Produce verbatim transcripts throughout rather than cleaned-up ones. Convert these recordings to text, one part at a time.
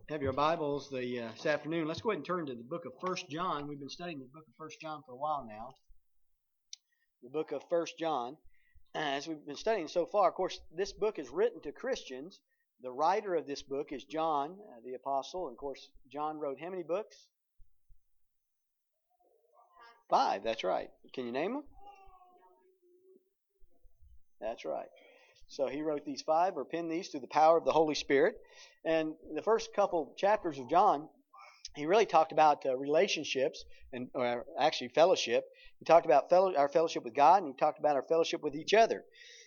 Have your Bibles the, uh, this afternoon. Let's go ahead and turn to the book of First John. We've been studying the book of First John for a while now. The book of First John. Uh, as we've been studying so far, of course, this book is written to Christians. The writer of this book is John, uh, the apostle. And of course, John wrote how many books? Five, that's right. Can you name them? That's right. So he wrote these five, or penned these through the power of the Holy Spirit. And the first couple chapters of John, he really talked about uh, relationships and or actually fellowship. He talked about fellow, our fellowship with God, and he talked about our fellowship with each other.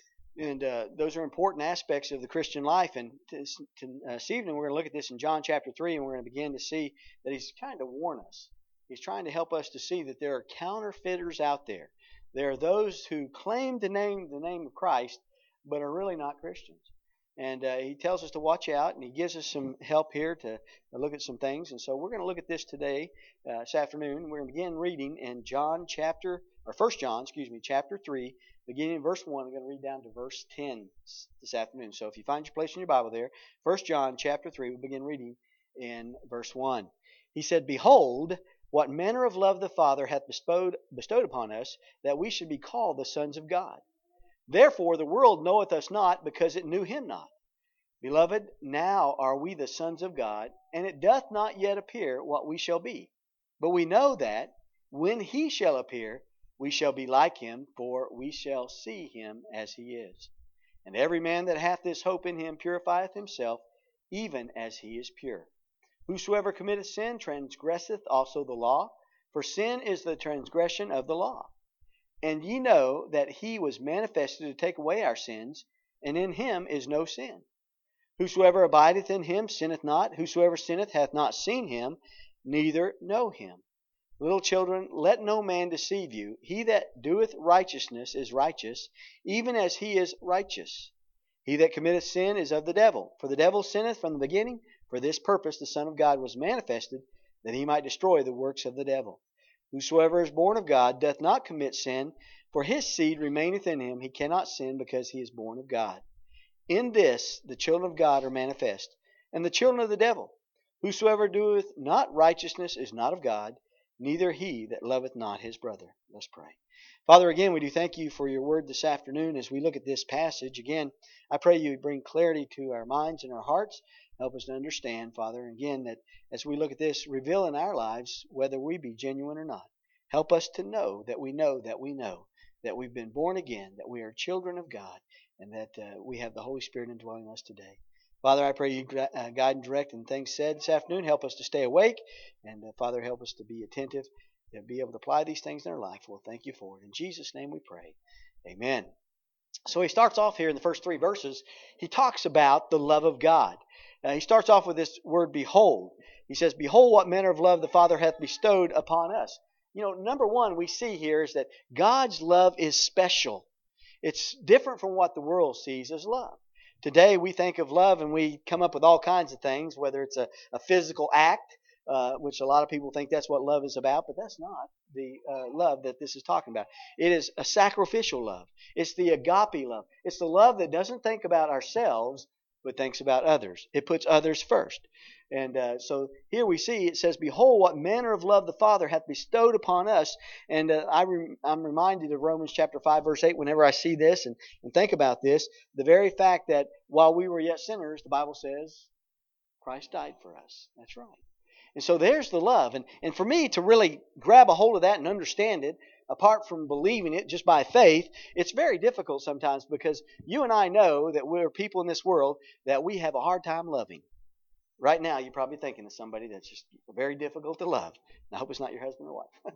And uh, those are important aspects of the Christian life. And to, to, uh, this evening we're going to look at this in John chapter three, and we're going to begin to see that he's trying to warn us. He's trying to help us to see that there are counterfeiters out there. There are those who claim to name the name of Christ, but are really not Christians. And uh, he tells us to watch out, and he gives us some help here to, to look at some things. And so we're going to look at this today, uh, this afternoon. We're going to begin reading in John chapter, or First John, excuse me, chapter three, beginning in verse one. I'm going to read down to verse ten this afternoon. So if you find your place in your Bible there, First John chapter three, we'll begin reading in verse one. He said, "Behold, what manner of love the Father hath bestowed, bestowed upon us, that we should be called the sons of God. Therefore the world knoweth us not, because it knew him not. Beloved, now are we the sons of God, and it doth not yet appear what we shall be. But we know that, when he shall appear, we shall be like him, for we shall see him as he is. And every man that hath this hope in him purifieth himself, even as he is pure. Whosoever committeth sin transgresseth also the law, for sin is the transgression of the law. And ye know that he was manifested to take away our sins, and in him is no sin. Whosoever abideth in him sinneth not. Whosoever sinneth hath not seen him, neither know him. Little children, let no man deceive you. He that doeth righteousness is righteous, even as he is righteous. He that committeth sin is of the devil. For the devil sinneth from the beginning. For this purpose the Son of God was manifested, that he might destroy the works of the devil. Whosoever is born of God doth not commit sin, for his seed remaineth in him. He cannot sin, because he is born of God. In this the children of God are manifest, and the children of the devil. Whosoever doeth not righteousness is not of God, neither he that loveth not his brother." Let's pray. Father, again, we do thank you for your word this afternoon as we look at this passage. Again, I pray you bring clarity to our minds and our hearts. Help us to understand, Father, again, that as we look at this, reveal in our lives whether we be genuine or not. Help us to know that we know that we know that we've been born again, that we are children of God, and that uh, we have the Holy Spirit indwelling us today. Father, I pray you uh, guide and direct in things said this afternoon. Help us to stay awake, and uh, Father, help us to be attentive, to be able to apply these things in our life. We'll thank you for it. In Jesus' name we pray. Amen. So he starts off here in the first three verses. He talks about the love of God. Uh, he starts off with this word, behold. He says, "Behold, what manner of love the Father hath bestowed upon us." You know, number one we see here is that God's love is special. It's different from what the world sees as love. Today we think of love and we come up with all kinds of things, whether it's a, a physical act, uh, which a lot of people think that's what love is about, but that's not the uh, love that this is talking about. It is a sacrificial love. It's the agape love. It's the love that doesn't think about ourselves, but thinks about others. It puts others first. And uh, so here we see it says, "Behold, what manner of love the Father hath bestowed upon us." And uh, I rem- I'm reminded of Romans chapter five, verse eight, whenever I see this and, and think about this. The very fact that while we were yet sinners, the Bible says, Christ died for us. That's right. And so there's the love. And, and for me to really grab a hold of that and understand it, apart from believing it just by faith, it's very difficult sometimes, because you and I know that we're people in this world that we have a hard time loving. Right now, you're probably thinking of somebody that's just very difficult to love. I hope it's not your husband or wife.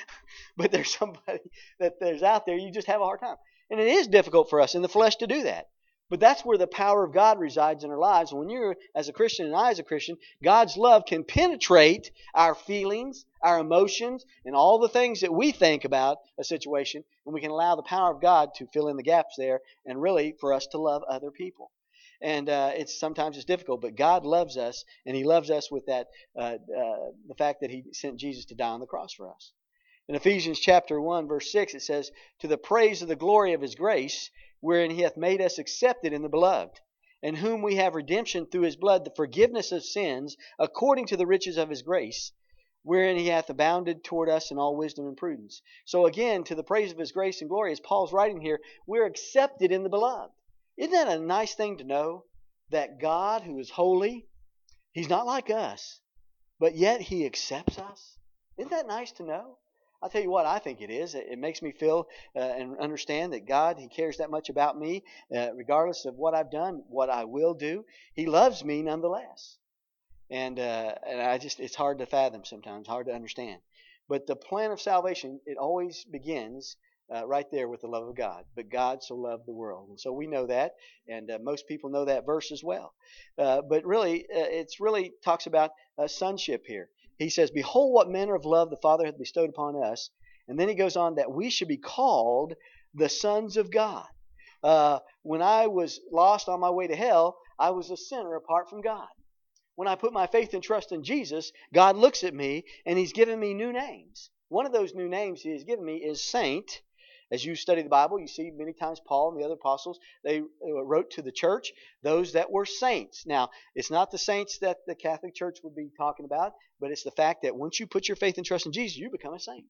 But there's somebody that there's out there you just have a hard time. And it is difficult for us in the flesh to do that. But that's where the power of God resides in our lives. When you're, as a Christian and I as a Christian, God's love can penetrate our feelings, our emotions, and all the things that we think about a situation. And we can allow the power of God to fill in the gaps there, and really for us to love other people. And uh, it's sometimes it's difficult, but God loves us, and He loves us with that uh, uh, the fact that He sent Jesus to die on the cross for us. In Ephesians chapter one, verse six, it says, "To the praise of the glory of His grace, wherein He hath made us accepted in the beloved, in whom we have redemption through his blood, the forgiveness of sins, according to the riches of his grace, wherein he hath abounded toward us in all wisdom and prudence. So again, to the praise of his grace and glory, as Paul's writing here, we're accepted in the beloved. Isn't that a nice thing to know? That God, who is holy, he's not like us, but yet he accepts us. Isn't that nice to know? I'll tell you what I think it is. It, it makes me feel uh, and understand that God, he cares that much about me, uh, regardless of what I've done, what I will do. He loves me nonetheless. And, uh, and I just, it's hard to fathom sometimes, hard to understand. But the plan of salvation, it always begins uh, right there with the love of God. But God so loved the world. And so we know that, and uh, most people know that verse as well. Uh, but really, uh, it's really talks about uh, sonship here. He says, behold what manner of love the Father hath bestowed upon us. And then he goes on that we should be called the sons of God. Uh, when I was lost on my way to hell, I was a sinner apart from God. When I put my faith and trust in Jesus, God looks at me and he's given me new names. One of those new names he has given me is saint. As you study the Bible, you see many times Paul and the other apostles, they wrote to the church those that were saints. Now, it's not the saints that the Catholic Church would be talking about, but it's the fact that once you put your faith and trust in Jesus, you become a saint.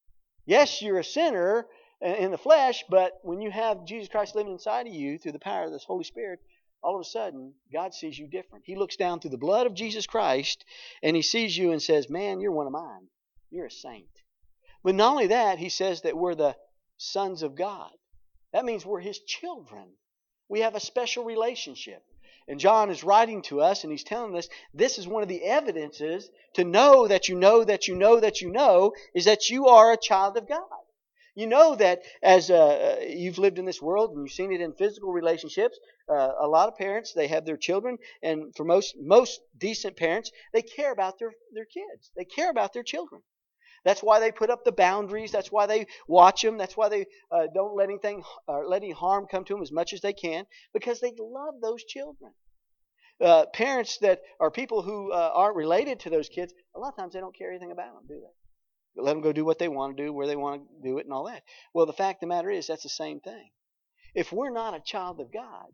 Yes, you're a sinner in the flesh, but when you have Jesus Christ living inside of you through the power of this Holy Spirit, all of a sudden, God sees you different. He looks down through the blood of Jesus Christ, and he sees you and says, man, you're one of mine. You're a saint. But not only that, he says that we're the sons of God. That means we're his children. We have a special relationship. And John is writing to us and he's telling us this is one of the evidences to know that you know that you know that you know is that you are a child of God. You know that as uh, you've lived in this world and you've seen it in physical relationships, uh, a lot of parents, they have their children, and for most most decent parents, they care about their, their kids. They care about their children. That's why they put up the boundaries. That's why they watch them. That's why they uh, don't let anything, uh, let any harm come to them as much as they can, because they love those children. Uh, parents that are people who uh, aren't related to those kids, a lot of times they don't care anything about them, do they? They let them go do what they want to do, where they want to do it, and all that. Well, the fact of the matter is, that's the same thing. If we're not a child of God,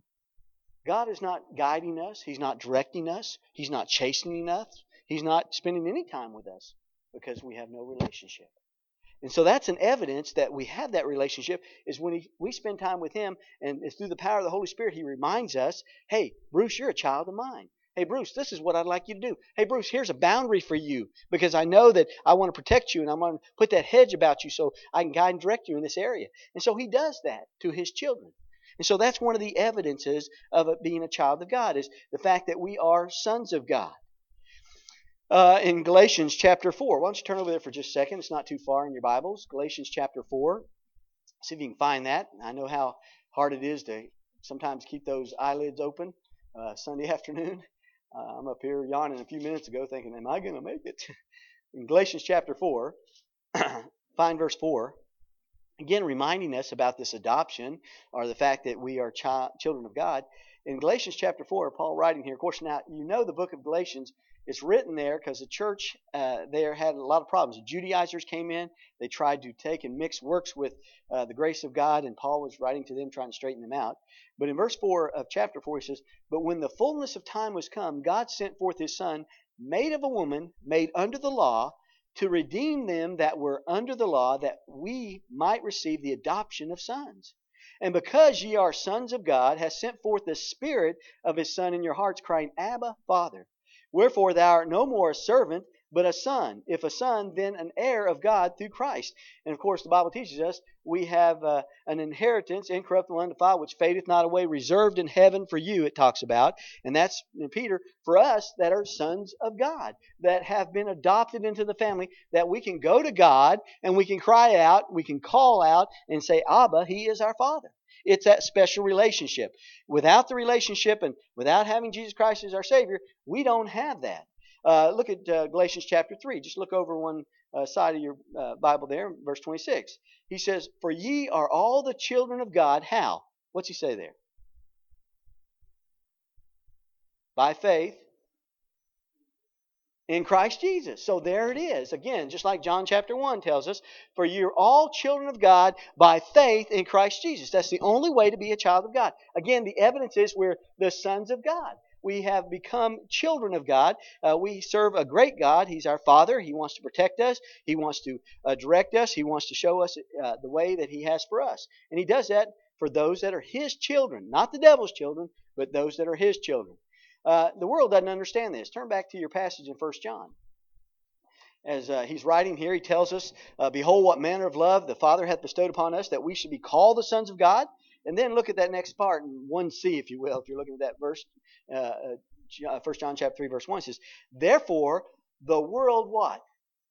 God is not guiding us. He's not directing us. He's not chastening us. He's not spending any time with us, because we have no relationship. And so that's an evidence that we have that relationship is when he, we spend time with him, and it's through the power of the Holy Spirit he reminds us, hey, Bruce, you're a child of mine. Hey, Bruce, this is what I'd like you to do. Hey, Bruce, here's a boundary for you because I know that I want to protect you and I'm going to put that hedge about you so I can guide and direct you in this area. And so he does that to his children. And so that's one of the evidences of it being a child of God is the fact that we are sons of God. Uh, in Galatians chapter four. Why don't you turn over there for just a second? It's not too far in your Bibles. Galatians chapter four. See if you can find that. I know how hard it is to sometimes keep those eyelids open uh, Sunday afternoon. Uh, I'm up here yawning a few minutes ago thinking, am I going to make it? In Galatians chapter four, find verse four. Again, reminding us about this adoption or the fact that we are chi- children of God. In Galatians chapter four, Paul writing here, of course, now you know the book of Galatians. It's written there because the church uh, there had a lot of problems. The Judaizers came in. They tried to take and mix works with uh, the grace of God, and Paul was writing to them trying to straighten them out. But in verse four of chapter four, he says, but when the fullness of time was come, God sent forth his Son, made of a woman, made under the law, to redeem them that were under the law, that we might receive the adoption of sons. And because ye are sons of God, hath sent forth the Spirit of his Son in your hearts, crying, Abba, Father. Wherefore thou art no more a servant, but a son. If a son, then an heir of God through Christ. And of course, the Bible teaches us we have uh, an inheritance, incorruptible, undefiled, which fadeth not away, reserved in heaven for you, it talks about. And that's, in Peter, for us that are sons of God, that have been adopted into the family, that we can go to God and we can cry out, we can call out and say, Abba, he is our Father. It's that special relationship. Without the relationship and without having Jesus Christ as our Savior, we don't have that. Uh, look at uh, Galatians chapter three. Just look over one uh, side of your uh, Bible there, verse twenty-six. He says, for ye are all the children of God. How? What's he say there? By faith In Christ Jesus. So there it is. Again, just like John chapter one tells us, for you're all children of God by faith in Christ Jesus. That's the only way to be a child of God. Again, the evidence is we're the sons of God. We have become children of God. Uh, we serve a great God. He's our Father. He wants to protect us. He wants to uh, direct us. He wants to show us uh, the way that He has for us. And He does that for those that are His children. Not the devil's children, but those that are His children. Uh, the world doesn't understand this. Turn back to your passage in First John. As uh, he's writing here, he tells us, uh, Behold, what manner of love the Father hath bestowed upon us, that we should be called the sons of God. And then look at that next part in one C, if you will, if you're looking at that verse. Uh, uh, First John chapter three, verse one, it says, Therefore, the world what?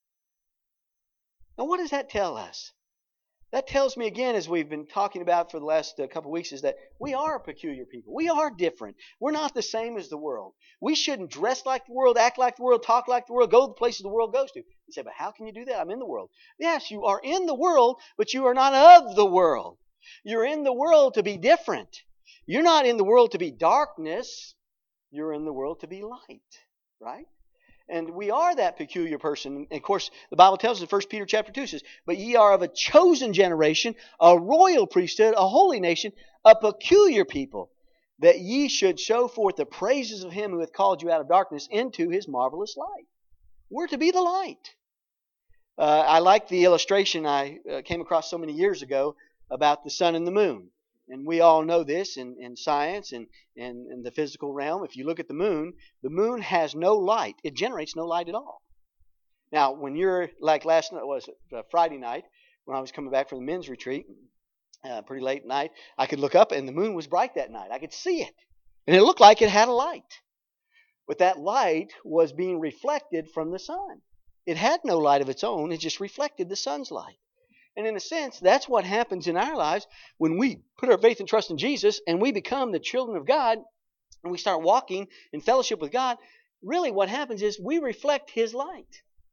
Now, what does that tell us? That tells me again, as we've been talking about for the last uh, couple of weeks, is that we are a peculiar people. We are different. We're not the same as the world. We shouldn't dress like the world, act like the world, talk like the world, go to the places the world goes to. You say, but how can you do that? I'm in the world. Yes, you are in the world, but you are not of the world. You're in the world to be different. You're not in the world to be darkness. You're in the world to be light, right? And we are that peculiar person. And of course, the Bible tells us in First Peter chapter two, says, But ye are of a chosen generation, a royal priesthood, a holy nation, a peculiar people, that ye should show forth the praises of Him who hath called you out of darkness into His marvelous light. We're to be the light. Uh, I like the illustration I uh, came across so many years ago about the sun and the moon. And we all know this in, in science and in the physical realm. If you look at the moon, the moon has no light. It generates no light at all. Now, when you're, like last night, was it uh, Friday night, when I was coming back from the men's retreat, uh, pretty late at night, I could look up and the moon was bright that night. I could see it. And it looked like it had a light. But that light was being reflected from the sun. It had no light of its own. It just reflected the sun's light. And in a sense, that's what happens in our lives when we put our faith and trust in Jesus and we become the children of God and we start walking in fellowship with God. Really what happens is we reflect His light.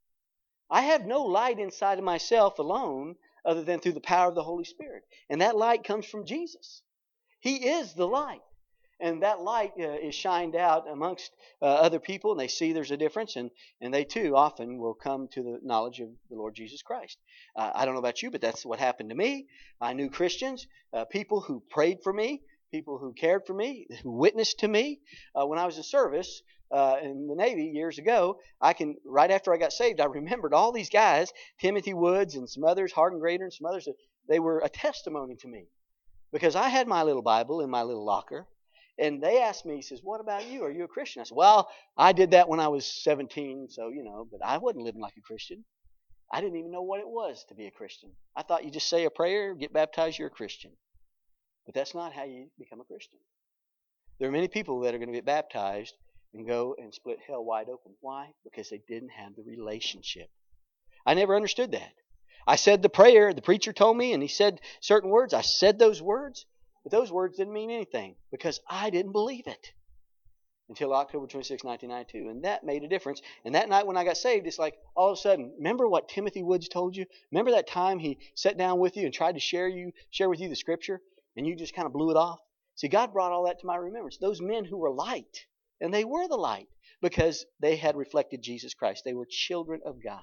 I have no light inside of myself alone other than through the power of the Holy Spirit. And that light comes from Jesus. He is the light. And that light uh, is shined out amongst uh, other people, and they see there's a difference, and, and they too often will come to the knowledge of the Lord Jesus Christ. Uh, I don't know about you, but that's what happened to me. I knew Christians, uh, people who prayed for me, people who cared for me, who witnessed to me. Uh, when I was in service uh, in the Navy years ago, I can right after I got saved, I remembered all these guys, Timothy Woods and some others, Hardin Grader and some others. They were a testimony to me because I had my little Bible in my little locker. And they asked me, he says, what about you? Are you a Christian? I said, well, I did that when I was seventeen, so, you know, but I wasn't living like a Christian. I didn't even know what it was to be a Christian. I thought you just say a prayer, get baptized, you're a Christian. But that's not how you become a Christian. There are many people that are going to get baptized and go and split hell wide open. Why? Because they didn't have the relationship. I never understood that. I said the prayer, the preacher told me, and he said certain words. I said those words. But those words didn't mean anything because I didn't believe it until October twenty-sixth, nineteen ninety-two. And that made a difference. And that night when I got saved, it's like all of a sudden, remember what Timothy Woods told you? Remember that time he sat down with you and tried to share you, share with you the Scripture and you just kind of blew it off? See, God brought all that to my remembrance. Those men who were light, and they were the light because they had reflected Jesus Christ. They were children of God.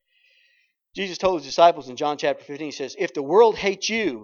Jesus told His disciples in John chapter fifteen, He says, if the world hates you,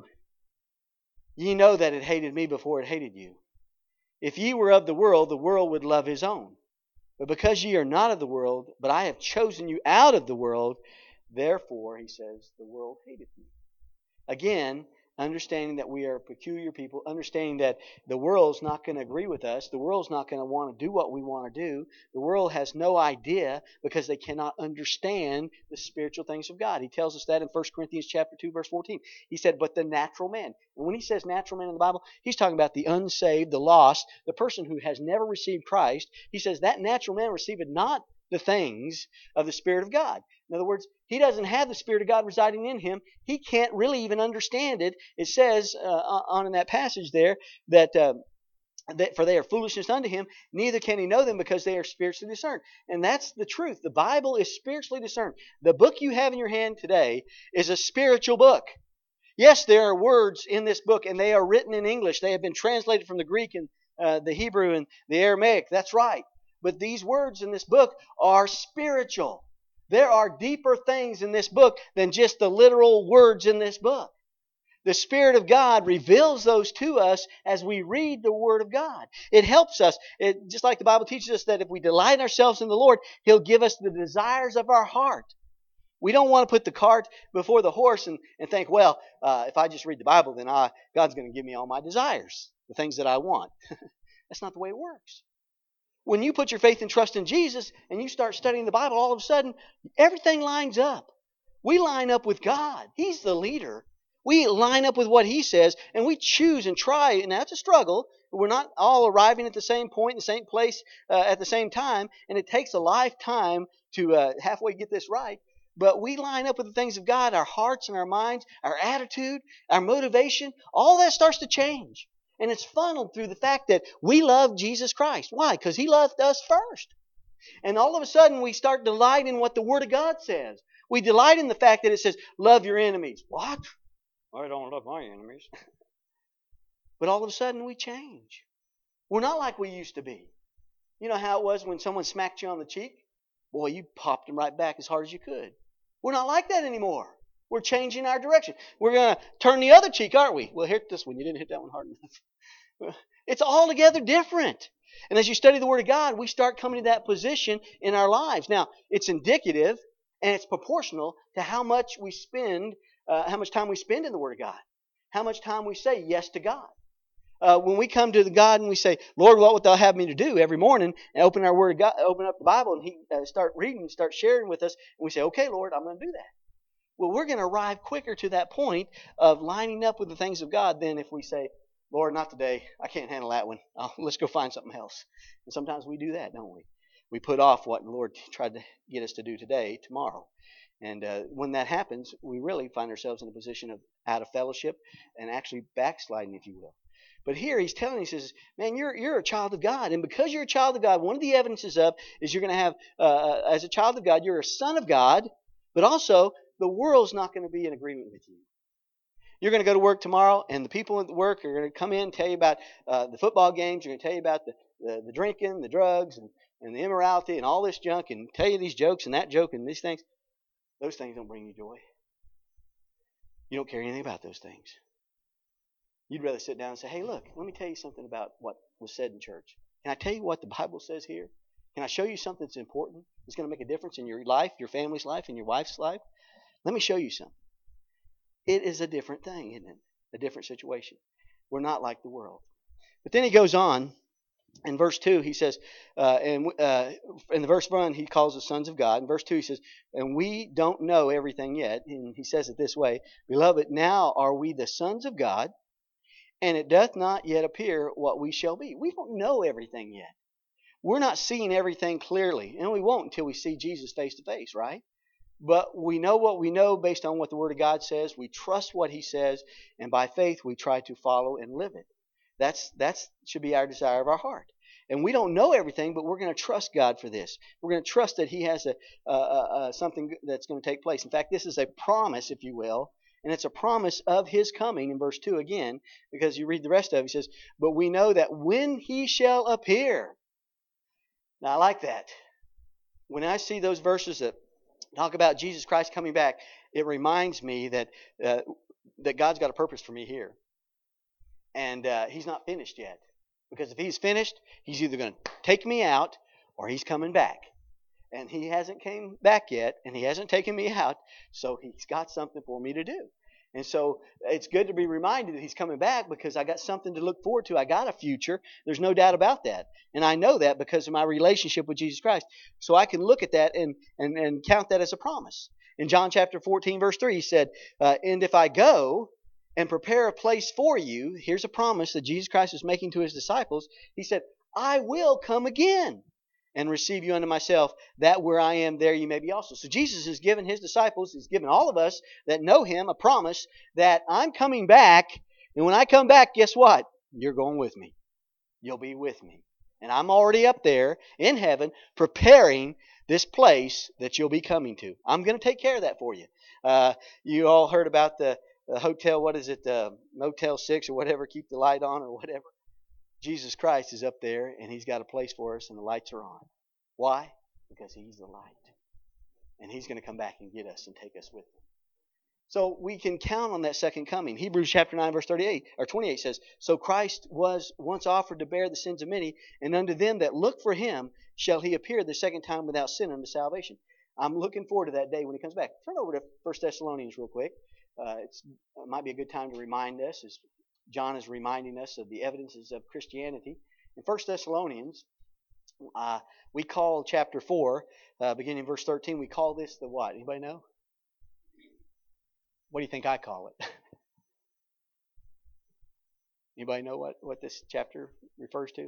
ye know that it hated me before it hated you. If ye were of the world, the world would love his own. But because ye are not of the world, but I have chosen you out of the world, therefore, He says, the world hated me. Again, understanding that we are peculiar people, understanding that the world's not going to agree with us, the world's not going to want to do what we want to do. The world has no idea because they cannot understand the spiritual things of God. He tells us that in First Corinthians chapter two, verse fourteen. He said, but the natural man. And when he says natural man in the Bible, he's talking about the unsaved, the lost, the person who has never received Christ. He says that natural man receiveth not the things of the Spirit of God. In other words, he doesn't have the Spirit of God residing in him. He can't really even understand it. It says uh, on in that passage there that, uh, that for they are foolishness unto him, neither can he know them because they are spiritually discerned. And that's the truth. The Bible is spiritually discerned. The book you have in your hand today is a spiritual book. Yes, there are words in this book, and they are written in English. They have been translated from the Greek and uh, the Hebrew and the Aramaic. That's right. But these words in this book are spiritual. There are deeper things in this book than just the literal words in this book. The Spirit of God reveals those to us as we read the Word of God. It helps us. It, just like the Bible teaches us that if we delight ourselves in the Lord, He'll give us the desires of our heart. We don't want to put the cart before the horse and, and think, well, uh, if I just read the Bible, then I, God's going to give me all my desires, the things that I want. That's not the way it works. When you put your faith and trust in Jesus and you start studying the Bible, all of a sudden, everything lines up. We line up with God. He's the leader. We line up with what He says, and we choose and try, and that's a struggle. We're not all arriving at the same point, in the same place, uh, at the same time, and it takes a lifetime to uh, halfway get this right. But we line up with the things of God, our hearts and our minds, our attitude, our motivation, all that starts to change. And it's funneled through the fact that we love Jesus Christ. Why? Because He loved us first. And all of a sudden, we start delighting in what the Word of God says. We delight in the fact that it says, love your enemies. What? I don't love my enemies. But all of a sudden we change. We're not like we used to be. You know how it was when someone smacked you on the cheek? Boy, you popped them right back as hard as you could. We're not like that anymore. We're changing our direction. We're going to turn the other cheek, aren't we? Well, hit this one. You didn't hit that one hard enough. It's altogether different. And as you study the Word of God, we start coming to that position in our lives. Now, it's indicative and it's proportional to how much we spend Uh, how much time we spend in the Word of God. How much time we say yes to God. Uh, when we come to the God and we say, Lord, what wilt thou have me to do every morning, and open our Word of God, open up the Bible, and He uh, start reading, start sharing with us, and we say, okay, Lord, I'm going to do that. Well, we're going to arrive quicker to that point of lining up with the things of God than if we say, Lord, not today. I can't handle that one. Oh, let's go find something else. And sometimes we do that, don't we? We put off what the Lord tried to get us to do today, tomorrow. And uh, when that happens, we really find ourselves in a position of out of fellowship and actually backsliding, if you will. But here He's telling, He says, man, you're you're a child of God. And because you're a child of God, one of the evidences of is you're going to have, uh, as a child of God, you're a son of God, but also the world's not going to be in agreement with you. You're going to go to work tomorrow, and the people at work are going to come in and tell you about uh, the football games. They're going to tell you about the, the, the drinking, the drugs, and, and the immorality, and all this junk, and tell you these jokes and that joke and these things. Those things don't bring you joy. You don't care anything about those things. You'd rather sit down and say, hey, look, let me tell you something about what was said in church. Can I tell you what the Bible says here? Can I show you something that's important? It's going to make a difference in your life, your family's life, and your wife's life? Let me show you something. It is a different thing, isn't it? A different situation. We're not like the world. But then he goes on. In verse two, he says, uh, and uh, in the verse one, he calls us sons of God. In verse two, he says, and we don't know everything yet. And he says it this way, Beloved, now are we the sons of God, and it doth not yet appear what we shall be. We don't know everything yet. We're not seeing everything clearly, and we won't until we see Jesus face to face, right? But we know what we know based on what the Word of God says. We trust what He says, and by faith we try to follow and live it. That's that's should be our desire of our heart. And we don't know everything, but we're going to trust God for this. We're going to trust that He has a, uh, uh, something that's going to take place. In fact, this is a promise, if you will, and it's a promise of His coming in verse two again, because you read the rest of it, he says, but we know that when He shall appear. Now, I like that. When I see those verses that talk about Jesus Christ coming back, it reminds me that uh, that God's got a purpose for me here. And uh, He's not finished yet. Because if He's finished, He's either going to take me out or He's coming back. And He hasn't came back yet, and He hasn't taken me out, so He's got something for me to do. And so it's good to be reminded that He's coming back because I got something to look forward to. I got a future. There's no doubt about that. And I know that because of my relationship with Jesus Christ. So I can look at that and, and, and count that as a promise. In John chapter fourteen, verse three, He said, uh, and if I go and prepare a place for you, here's a promise that Jesus Christ is making to His disciples. He said, I will come again and receive you unto myself, that where I am, there you may be also. So Jesus has given His disciples, He's given all of us that know Him a promise that I'm coming back, and when I come back, guess what? You're going with me. You'll be with me. And I'm already up there in heaven preparing this place that you'll be coming to. I'm going to take care of that for you. Uh, you all heard about the, the hotel, what is it, uh, Motel six or whatever, keep the light on or whatever. Jesus Christ is up there, and He's got a place for us, and the lights are on. Why? Because He's the light. And He's going to come back and get us and take us with Him. So we can count on that second coming. Hebrews chapter nine verse thirty-eight or twenty-eight says, "So Christ was once offered to bear the sins of many, and unto them that look for Him shall He appear the second time without sin unto salvation." I'm looking forward to that day when He comes back. Turn over to First Thessalonians real quick. Uh, it's, it might be a good time to remind us, as John is reminding us of the evidences of Christianity. In First Thessalonians, uh, we call chapter four, uh, beginning in verse thirteen, we call this the what? Anybody know? What do you think I call it? Anybody know what, what this chapter refers to?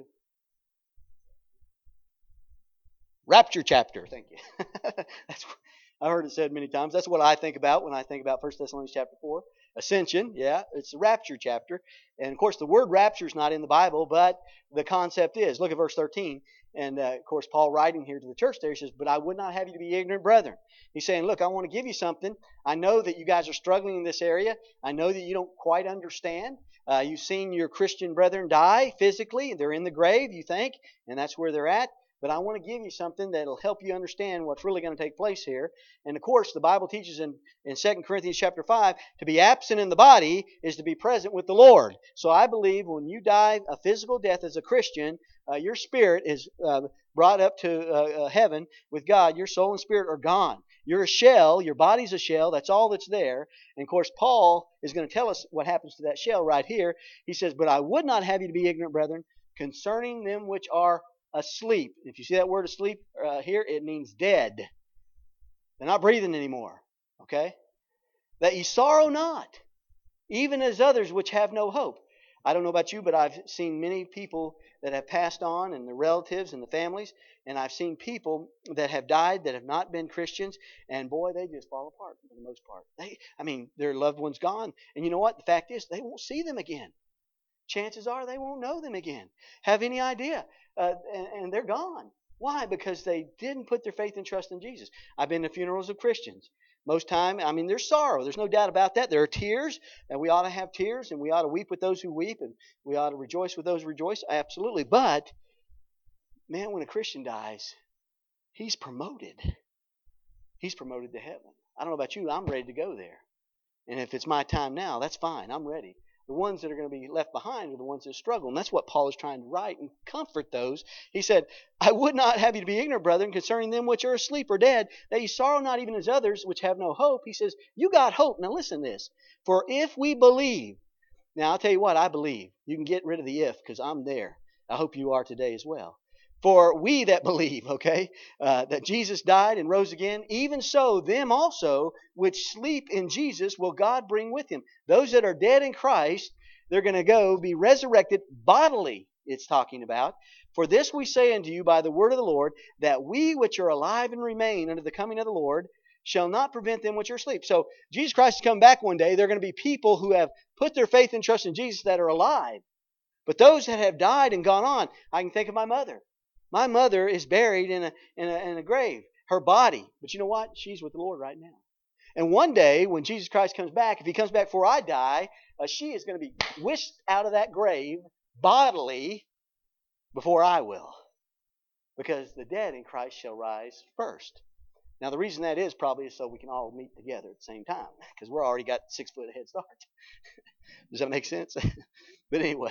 Rapture chapter. Thank you. That's I've heard it said many times. That's what I think about when I think about First Thessalonians chapter four. Ascension, yeah, it's the rapture chapter. And of course the word rapture is not in the Bible, but the concept is. Look at verse thirteen. And uh, of course Paul writing here to the church there, he says, "But I would not have you to be ignorant, brethren." He's saying, look, I want to give you something. I know that you guys are struggling in this area. I know that you don't quite understand. Uh, you've seen your Christian brethren die physically. They're in the grave, you think, and that's where they're at. But I want to give you something that'll help you understand what's really going to take place here. And of course, the Bible teaches in, in Second Corinthians chapter five, to be absent in the body is to be present with the Lord. So I believe when you die a physical death as a Christian, uh, your spirit is uh, brought up to uh, uh, heaven with God. Your soul and spirit are gone. You're a shell. Your body's a shell. That's all that's there. And of course, Paul is going to tell us what happens to that shell right here. He says, "But I would not have you to be ignorant, brethren, concerning them which are asleep." If you see that word asleep uh, here, it means dead. They're not breathing anymore. Okay? "That ye sorrow not, even as others which have no hope." I don't know about you, but I've seen many people that have passed on, and the relatives and the families, and I've seen people that have died that have not been Christians, and boy, they just fall apart for the most part. They, I mean, their loved one's gone, and you know what? The fact is, they won't see them again. Chances are they won't know them again, have any idea, uh, and, and they're gone. Why? Because they didn't put their faith and trust in Jesus. I've been to funerals of Christians. Most time, I mean, there's sorrow. There's no doubt about that. There are tears, and we ought to have tears, and we ought to weep with those who weep, and we ought to rejoice with those who rejoice. Absolutely. But, man, when a Christian dies, he's promoted. He's promoted to heaven. I don't know about you. I'm ready to go there. And if it's my time now, that's fine. I'm ready. The ones that are going to be left behind are the ones that struggle. And that's what Paul is trying to write and comfort those. He said, "I would not have you to be ignorant, brethren, concerning them which are asleep or dead, that ye sorrow not even as others which have no hope." He says, you got hope. Now listen to this. "For if we believe," now I'll tell you what, I believe. You can get rid of the if because I'm there. I hope you are today as well. "For we that believe," okay, uh, "that Jesus died and rose again, even so them also which sleep in Jesus will God bring with Him." Those that are dead in Christ, they're going to go be resurrected bodily, it's talking about. "For this we say unto you by the word of the Lord, that we which are alive and remain unto the coming of the Lord shall not prevent them which are asleep." So Jesus Christ is coming back one day. There are going to be people who have put their faith and trust in Jesus that are alive. But those that have died and gone on, I can think of my mother. My mother is buried in a, in a in a grave, her body. But you know what? She's with the Lord right now. And one day, when Jesus Christ comes back, if He comes back before I die, uh, she is going to be whisked out of that grave bodily before I will. Because the dead in Christ shall rise first. Now, the reason that is probably is so we can all meet together at the same time. Because we're already got six foot head start. Does that make sense? But anyway.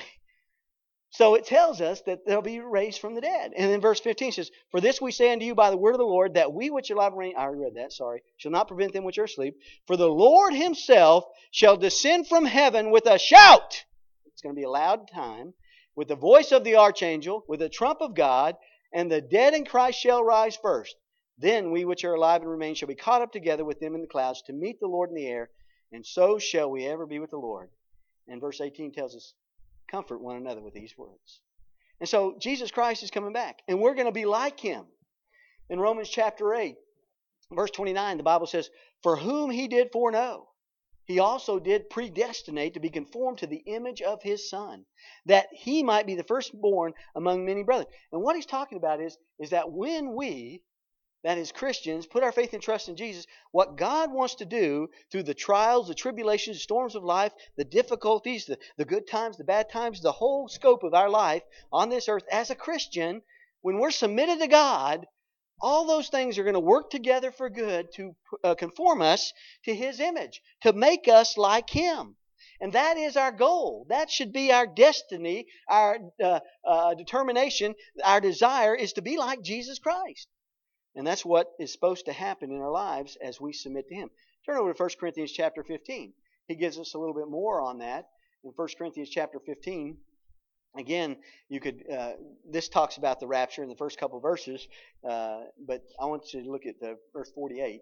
So it tells us that they'll be raised from the dead. And then verse fifteen says, "For this we say unto you by the word of the Lord, that we which are alive and remain," I already read that, sorry, "shall not prevent them which are asleep. For the Lord Himself shall descend from heaven with a shout." It's going to be a loud time. "With the voice of the archangel, with the trump of God, and the dead in Christ shall rise first. Then we which are alive and remain shall be caught up together with them in the clouds to meet the Lord in the air, and so shall we ever be with the Lord." And verse eighteen tells us, comfort one another with these words. And so Jesus Christ is coming back, and we're going to be like Him. In Romans chapter eight, verse twenty-nine, the Bible says, "For whom He did foreknow, He also did predestinate to be conformed to the image of His Son, that He might be the firstborn among many brethren." And what He's talking about is, is that when we, that is Christians, put our faith and trust in Jesus, what God wants to do through the trials, the tribulations, the storms of life, the difficulties, the, the good times, the bad times, the whole scope of our life on this earth as a Christian, when we're submitted to God, All those things are going to work together for good to uh, conform us to His image, to make us like Him. And that is our goal. That should be our destiny, our uh, uh, determination. Our desire is to be like Jesus Christ. And that's what is supposed to happen in our lives as we submit to Him. Turn over to First Corinthians chapter fifteen. He gives us a little bit more on that. In First Corinthians chapter fifteen, again, you could. Uh, this talks about the rapture in the first couple verses, uh, but I want you to look at the verse forty-eight.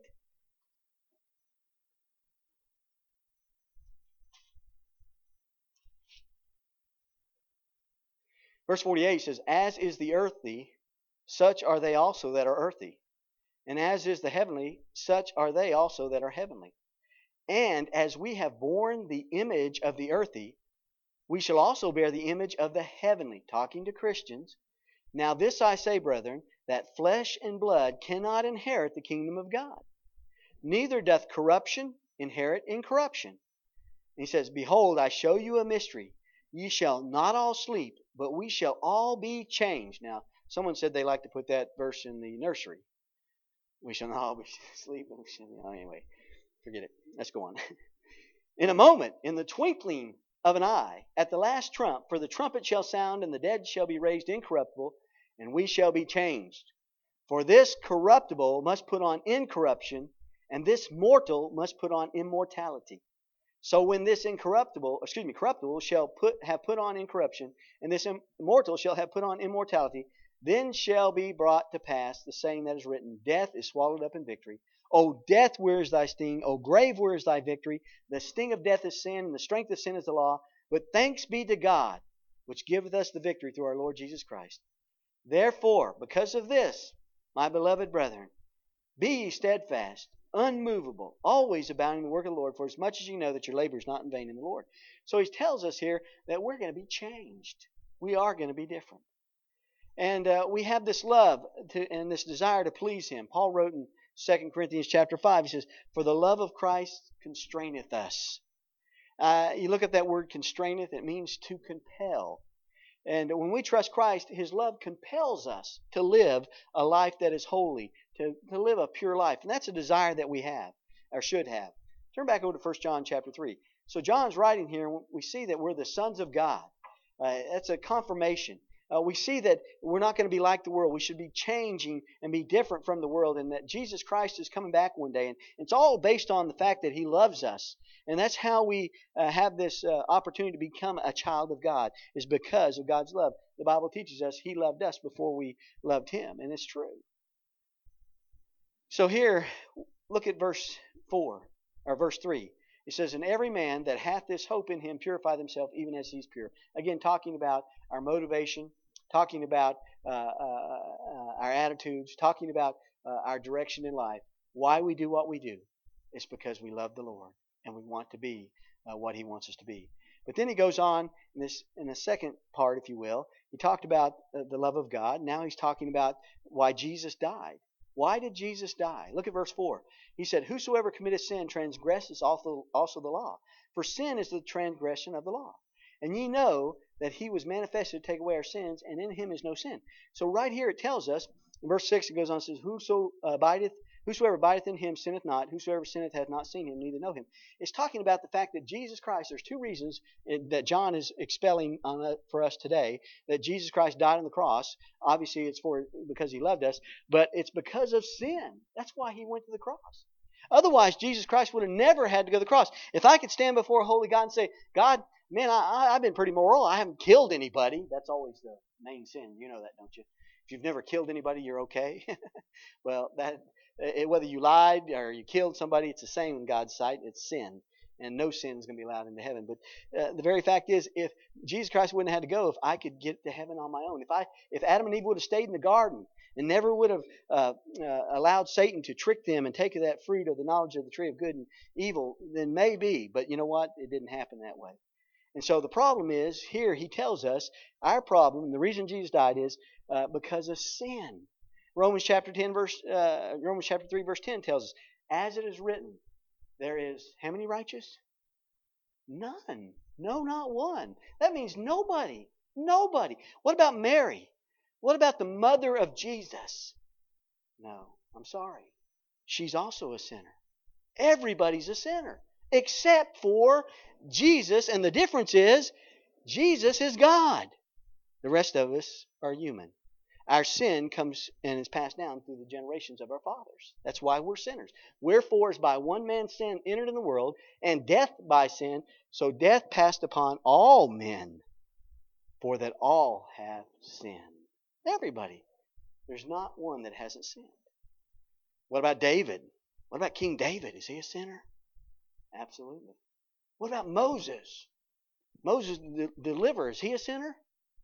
Verse forty-eight says, "As is the earthly, such are they also that are earthy. And as is the heavenly, such are they also that are heavenly. And as we have borne the image of the earthy, we shall also bear the image of the heavenly." Talking to Christians. "Now this I say, brethren, that flesh and blood cannot inherit the kingdom of God. Neither doth corruption inherit incorruption." And he says, "Behold, I show you a mystery. Ye shall not all sleep, but we shall all be changed." Now, someone said they like to put that verse in the nursery. We shall not all be asleep. Anyway, forget it. Let's go on. "In a moment, in the twinkling of an eye, at the last trump, for the trumpet shall sound, and the dead shall be raised incorruptible, and we shall be changed. For this corruptible must put on incorruption, and this mortal must put on immortality. So when this incorruptible, excuse me, corruptible shall put have put on incorruption, and this immortal shall have put on immortality, then shall be brought to pass the saying that is written, Death is swallowed up in victory. O death, where is thy sting? O grave, where is thy victory? The sting of death is sin, and the strength of sin is the law. But thanks be to God, which giveth us the victory through our Lord Jesus Christ. Therefore, because of this, my beloved brethren, be ye steadfast, unmovable, always abounding in the work of the Lord, for as much as you know that your labor is not in vain in the Lord." So he tells us here that we're going to be changed. We are going to be different. And uh, we have this love to, and this desire to please Him. Paul wrote in Second Corinthians chapter five, he says, "For the love of Christ constraineth us." Uh, you look at that word constraineth, it means to compel. And when we trust Christ, His love compels us to live a life that is holy, to, to live a pure life. And that's a desire that we have, or should have. Turn back over to First John chapter three. So John's writing here, and we see that we're the sons of God. Uh, that's a confirmation. Uh, we see that we're not going to be like the world. We should be changing and be different from the world, and that Jesus Christ is coming back one day. And it's all based on the fact that He loves us. And that's how we uh, have this uh, opportunity to become a child of God, is because of God's love. The Bible teaches us He loved us before we loved Him, and it's true. So here, look at verse four, or verse three. It says, "And every man that hath this hope in Him purify himself, even as He is pure." Again, talking about our motivation, talking about uh, uh, uh, our attitudes, talking about uh, our direction in life. Why we do what we do. It's because we love the Lord, and we want to be uh, what He wants us to be. But then he goes on in this in the second part, if you will. He talked about uh, the love of God. Now he's talking about why Jesus died. Why did Jesus die? Look at verse four. He said, "Whosoever committeth sin transgresseth also, also the law. For sin is the transgression of the law. And ye know that He was manifested to take away our sins, and in Him is no sin." So right here it tells us, in verse six it goes on and says, Whoso abideth, Whosoever abideth in Him sinneth not. Whosoever sinneth hath not seen Him, neither know Him. It's talking about the fact that Jesus Christ, there's two reasons that John is expelling on, for us today, that Jesus Christ died on the cross. Obviously it's for because He loved us, but it's because of sin. That's why He went to the cross. Otherwise, Jesus Christ would have never had to go to the cross. If I could stand before a holy God and say, "God, man, I, I've been pretty moral. I haven't killed anybody." That's always the main sin. You know that, don't you? If you've never killed anybody, you're okay. Well, that it, whether you lied or you killed somebody, it's the same in God's sight. It's sin. And no sin is going to be allowed into heaven. But uh, the very fact is, if Jesus Christ wouldn't have had to go, if I could get to heaven on my own, if I, if Adam and Eve would have stayed in the garden and never would have uh, uh, allowed Satan to trick them and take that fruit of the knowledge of the tree of good and evil, then maybe. But you know what? It didn't happen that way. And so the problem is, here he tells us, our problem, the reason Jesus died is uh, because of sin. Romans chapter ten, verse uh, Romans chapter three, verse ten tells us, "As it is written, there is how many righteous? None. No, not one." That means nobody. Nobody. What about Mary? What about the mother of Jesus? No, I'm sorry. She's also a sinner. Everybody's a sinner except for Jesus, and the difference is Jesus is God. The rest of us are human. Our sin comes and is passed down through the generations of our fathers. That's why we're sinners. Wherefore, as by one man's sin entered in the world, and death by sin, so death passed upon all men, for that all have sinned. Everybody. There's not one that hasn't sinned. What about David? What about King David? Is he a sinner? Absolutely. What about Moses? Moses, the deliverer, is he a sinner?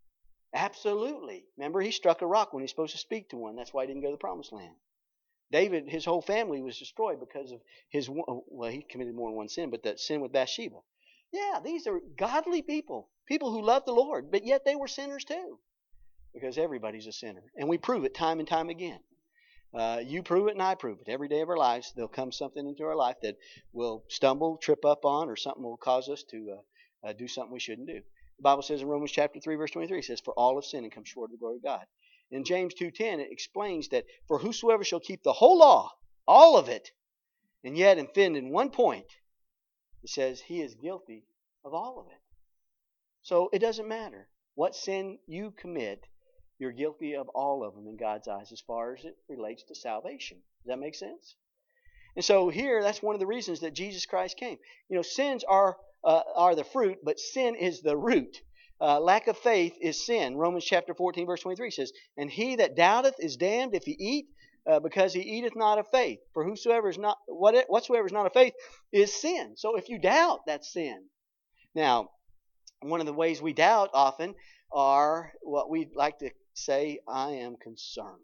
Absolutely. Remember, he struck a rock when he's supposed to speak to one. That's why he didn't go to the promised land. David, his whole family was destroyed because of his, well, he committed more than one sin, but that sin with Bathsheba. Yeah, these are godly people, people who love the Lord, but yet they were sinners too, because everybody's a sinner. And we prove it time and time again. Uh, you prove it and I prove it. Every day of our lives, there'll come something into our life that will stumble, trip up on, or something will cause us to uh, uh, do something we shouldn't do. The Bible says in Romans chapter three, verse twenty-three, it says, "For all have sinned and come short of the glory of God." In James two ten, it explains that for whosoever shall keep the whole law, all of it, and yet offend in one point, it says he is guilty of all of it. So it doesn't matter what sin you commit, you're guilty of all of them in God's eyes as far as it relates to salvation. Does that make sense? And so here, that's one of the reasons that Jesus Christ came. You know, sins are uh, are the fruit, but sin is the root. Uh, lack of faith is sin. Romans chapter fourteen, verse twenty-three says, "And he that doubteth is damned if he eat, uh, because he eateth not of faith. For whosoever is not what whatsoever is not of faith is sin." So if you doubt, that's sin. Now, one of the ways we doubt often are what we like to say, "I am concerned."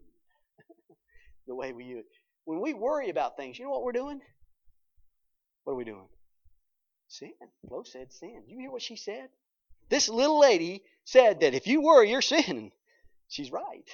The way we use it. When we worry about things, you know what we're doing? What are we doing? Sin. Flo said sin. You hear what she said? This little lady said that if you worry, you're sinning. She's right.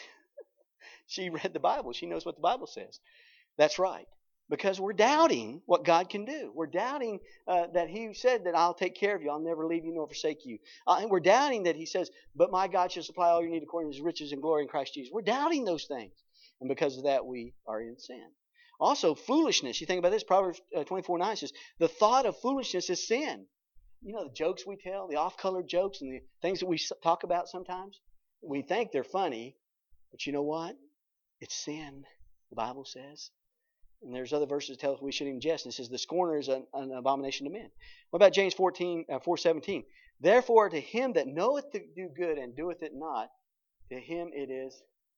She read the Bible. She knows what the Bible says. That's right. Because we're doubting what God can do. We're doubting uh, that He said that I'll take care of you. I'll never leave you nor forsake you. Uh, and we're doubting that He says, but my God shall supply all your need according to His riches and glory in Christ Jesus. We're doubting those things. And because of that, we are in sin. Also, foolishness. You think about this. Proverbs twenty-four nine says, the thought of foolishness is sin. You know the jokes we tell, the off-colored jokes and the things that we talk about sometimes? We think they're funny, but you know what? It's sin, the Bible says. And there's other verses that tell us we shouldn't even jest. And it says, the scorner is an, an abomination to men. What about James fourteen, uh, four seventeen? Therefore, to him that knoweth to do good and doeth it not, to him it is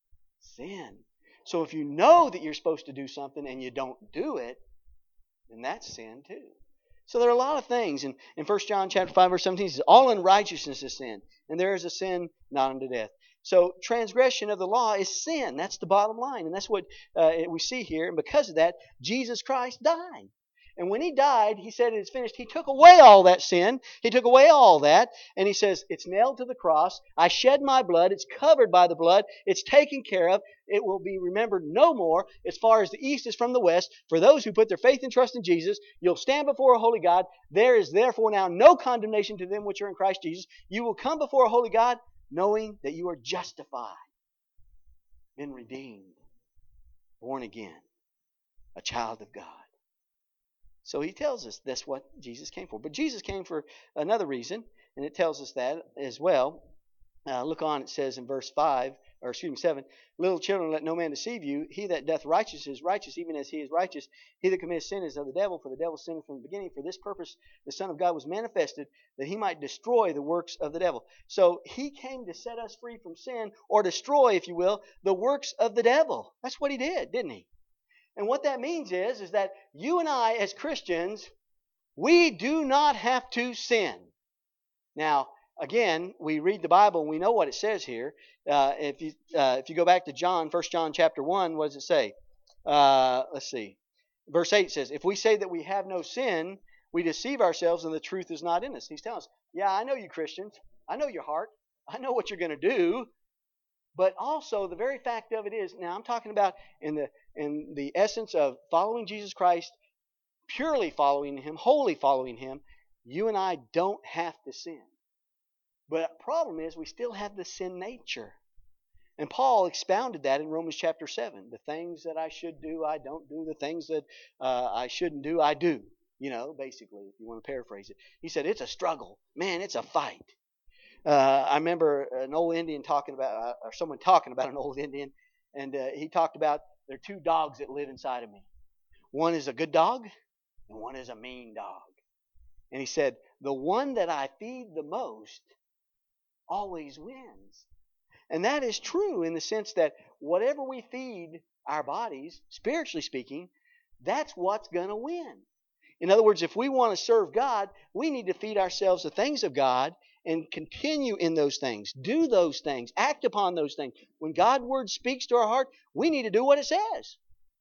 sin. So if you know that you're supposed to do something and you don't do it, then that's sin too. So there are a lot of things. In, in First John chapter five, verse seventeen, it says, all unrighteousness is sin, and there is a sin not unto death. So transgression of the law is sin. That's the bottom line. And that's what uh, we see here. And because of that, Jesus Christ died. And when He died, He said it is finished. He took away all that sin. He took away all that. And He says, it's nailed to the cross. I shed my blood. It's covered by the blood. It's taken care of. It will be remembered no more as far as the east is from the west. For those who put their faith and trust in Jesus, you'll stand before a holy God. There is therefore now no condemnation to them which are in Christ Jesus. You will come before a holy God knowing that you are justified, been redeemed, born again, a child of God. So He tells us that's what Jesus came for. But Jesus came for another reason, and it tells us that as well. Uh, look on, it says in verse five, or excuse me, seven, little children, let no man deceive you. He that doth righteousness is righteous, even as he is righteous. He that committeth sin is of the devil, for the devil sinned from the beginning. For this purpose the Son of God was manifested, that He might destroy the works of the devil. So He came to set us free from sin, or destroy, if you will, the works of the devil. That's what He did, didn't He? And what that means is, is that you and I as Christians, we do not have to sin. Now, again, we read the Bible and we know what it says here. Uh, if you uh, if you go back to John, First John chapter one, what does it say? Uh, let's see. Verse eight says, if we say that we have no sin, we deceive ourselves and the truth is not in us. He's telling us, yeah, I know you Christians. I know your heart. I know what you're going to do. But also the very fact of it is, now I'm talking about in the in the essence of following Jesus Christ, purely following Him, wholly following Him, you and I don't have to sin. But the problem is we still have the sin nature. And Paul expounded that in Romans chapter seven. The things that I should do, I don't do. The things that uh, I shouldn't do, I do. You know, basically, if you want to paraphrase it. He said, it's a struggle. Man, it's a fight. Uh, I remember an old Indian talking about, uh, or someone talking about an old Indian, and uh, he talked about there are two dogs that live inside of me. One is a good dog, and one is a mean dog. And he said, the one that I feed the most always wins. And that is true in the sense that whatever we feed our bodies, spiritually speaking, that's what's going to win. In other words, if we want to serve God, we need to feed ourselves the things of God and continue in those things. Do those things. Act upon those things. When God's Word speaks to our heart, we need to do what it says.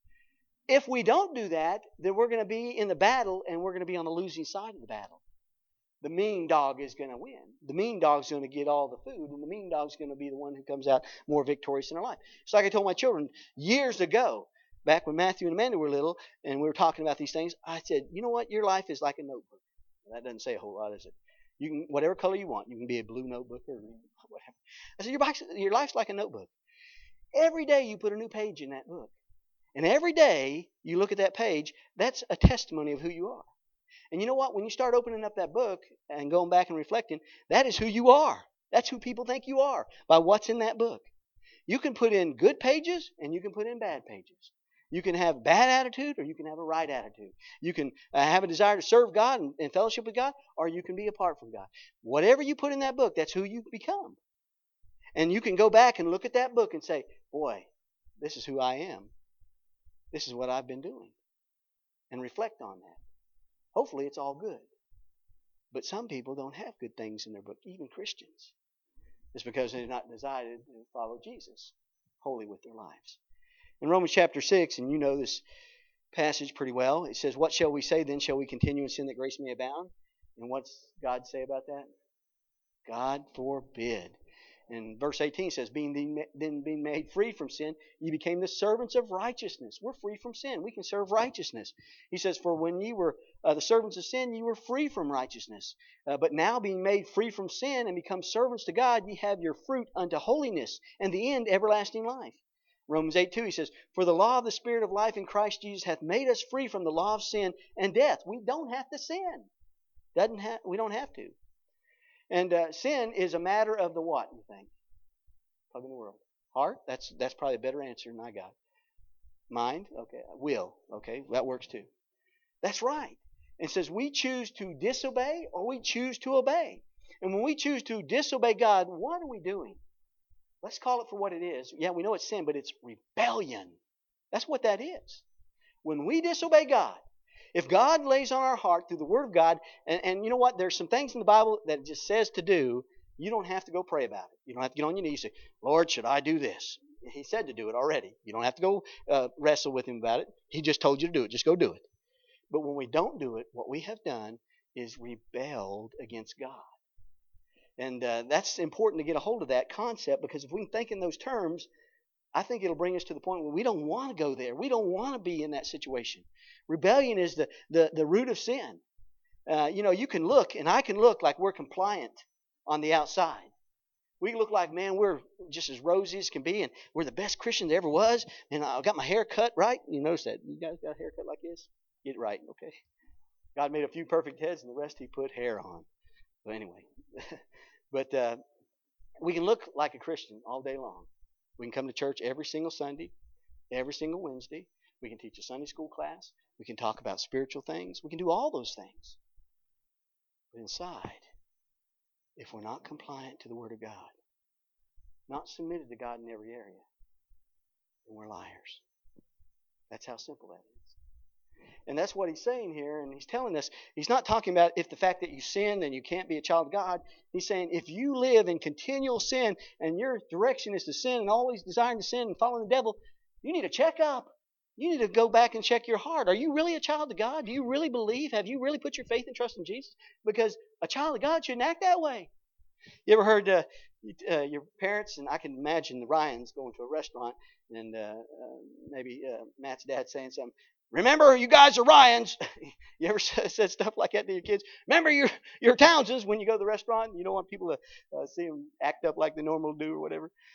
If we don't do that, then we're going to be in the battle and we're going to be on the losing side of the battle. The mean dog is going to win. The mean dog's going to get all the food, and the mean dog's going to be the one who comes out more victorious in our life. It's like I told my children years ago, back when Matthew and Amanda were little, and we were talking about these things, I said, you know what? Your life is like a notebook. That doesn't say a whole lot, does it? You can, whatever color you want. You can be a blue notebook or whatever. I said, your, bike's, your life's like a notebook. Every day you put a new page in that book. And every day you look at that page, that's a testimony of who you are. And you know what? When you start opening up that book and going back and reflecting, that is who you are. That's who people think you are by what's in that book. You can put in good pages and you can put in bad pages. You can have bad attitude or you can have a right attitude. You can uh, have a desire to serve God and, and fellowship with God, or you can be apart from God. Whatever you put in that book, that's who you become. And you can go back and look at that book and say, boy, this is who I am. This is what I've been doing. And reflect on that. Hopefully it's all good. But some people don't have good things in their book, even Christians. It's because they've not decided to follow Jesus wholly with their lives. In Romans chapter six, and you know this passage pretty well, it says, what shall we say then? Shall we continue in sin that grace may abound? And what's God say about that? God forbid. And verse eighteen says, being then being made free from sin, you became the servants of righteousness. We're free from sin. We can serve righteousness. He says, for when you were uh, the servants of sin, you were free from righteousness. Uh, but now being made free from sin and become servants to God, ye have your fruit unto holiness, and the end everlasting life. Romans eight two, he says, for the law of the Spirit of life in Christ Jesus hath made us free from the law of sin and death. We don't have to sin. Doesn't ha- we don't have to. And uh, sin is a matter of the what, you think? Plug in the world. Heart? That's that's probably a better answer than I got. Mind? Okay. Will? Okay. That works too. That's right. It says we choose to disobey or we choose to obey. And when we choose to disobey God, what are we doing? Let's call it for what it is. Yeah, we know it's sin, but it's rebellion. That's what that is. When we disobey God, if God lays on our heart through the Word of God, and, and you know what? There's some things in the Bible that it just says to do. You don't have to go pray about it. You don't have to get on your knees and say, Lord, should I do this? He said to do it already. You don't have to go uh, wrestle with Him about it. He just told you to do it. Just go do it. But when we don't do it, what we have done is rebelled against God. And uh, that's important to get a hold of that concept, because if we can think in those terms, I think it'll bring us to the point where we don't want to go there. We don't want to be in that situation. Rebellion is the, the, the root of sin. Uh, you know, you can look, and I can look like we're compliant on the outside. We look like, man, we're just as rosy as can be, and we're the best Christian there ever was, and I got my hair cut right. You notice that? You guys got a haircut like this? Get it right, okay? God made a few perfect heads, and the rest He put hair on. But anyway, but uh, we can look like a Christian all day long. We can come to church every single Sunday, every single Wednesday. We can teach a Sunday school class. We can talk about spiritual things. We can do all those things. But inside, if we're not compliant to the Word of God, not submitted to God in every area, then we're liars. That's how simple that is. And that's what he's saying here, and he's telling us, he's not talking about if the fact that you sin and you can't be a child of God. He's saying if you live in continual sin and your direction is to sin and always desiring to sin and following the devil, you need to check up. You need to go back and check your heart. Are you really a child of God? Do you really believe? Have you really put your faith and trust in Jesus? Because a child of God shouldn't act that way. You ever heard uh, uh, your parents, and I can imagine the Ryans going to a restaurant and uh, uh, maybe uh, Matt's dad saying something, remember, you guys are Ryans. You ever said stuff like that to your kids? Remember, you're, you're Townsends when you go to the restaurant. You don't want people to uh, see them act up like they normally do or whatever.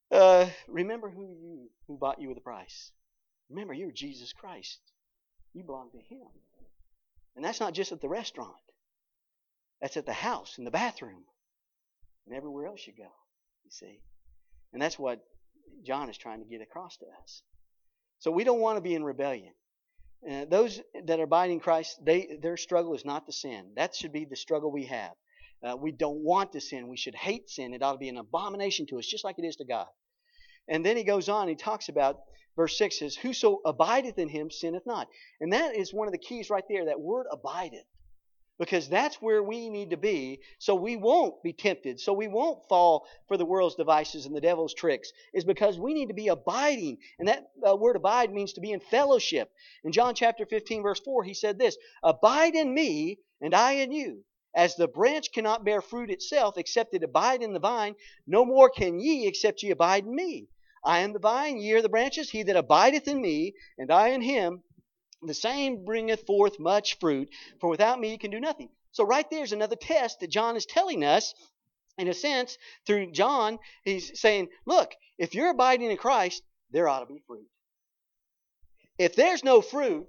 Uh, remember who you who bought you with a price. Remember, you're Jesus Christ. You belong to Him. And that's not just at the restaurant. That's at the house, in the bathroom, and everywhere else you go. You see? And that's what John is trying to get across to us. So we don't want to be in rebellion. Uh, those that are abiding in Christ, they, their struggle is not to sin. That should be the struggle we have. Uh, we don't want to sin. We should hate sin. It ought to be an abomination to us, just like it is to God. And then he goes on, he talks about, verse six says, whoso abideth in him sinneth not. And that is one of the keys right there, that word abideth. Because that's where we need to be, so we won't be tempted, so we won't fall for the world's devices and the devil's tricks, is because we need to be abiding. And that uh, word abide means to be in fellowship. In John chapter fifteen, verse four, he said this, abide in me, and I in you. As the branch cannot bear fruit itself, except it abide in the vine, no more can ye, except ye abide in me. I am the vine, ye are the branches. He that abideth in me, and I in him, the same bringeth forth much fruit, for without me you can do nothing. So right there's another test that John is telling us. In a sense, through John, he's saying, look, if you're abiding in Christ, there ought to be fruit. If there's no fruit,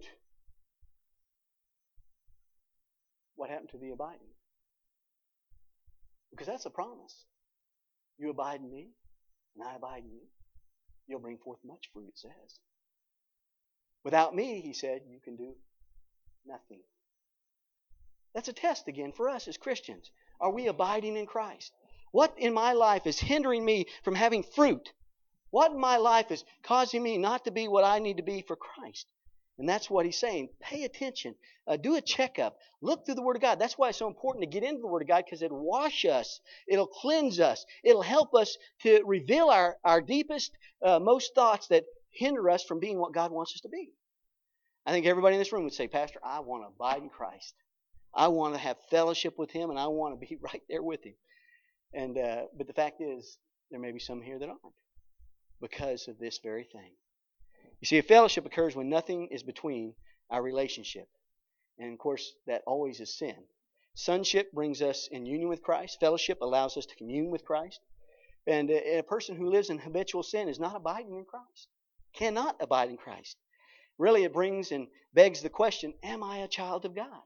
what happened to the abiding? Because that's a promise. You abide in me, and I abide in you. You'll bring forth much fruit, it says. Without me, he said, you can do nothing. That's a test again for us as Christians. Are we abiding in Christ? What in my life is hindering me from having fruit? What in my life is causing me not to be what I need to be for Christ? And that's what he's saying. Pay attention. Uh, do a checkup. Look through the Word of God. That's why it's so important to get into the Word of God, because it'll wash us. It'll cleanse us. It'll help us to reveal our, our deepest, uh, most thoughts that hinder us from being what God wants us to be. I think everybody in this room would say, Pastor, I want to abide in Christ. I want to have fellowship with Him, and I want to be right there with Him. And uh, but the fact is, there may be some here that aren't, because of this very thing. You see, a fellowship occurs when nothing is between our relationship. And of course, that always is sin. Sonship brings us in union with Christ. Fellowship allows us to commune with Christ. And a person who lives in habitual sin is not abiding in Christ. Cannot abide in Christ. Really, it brings and begs the question, am I a child of God?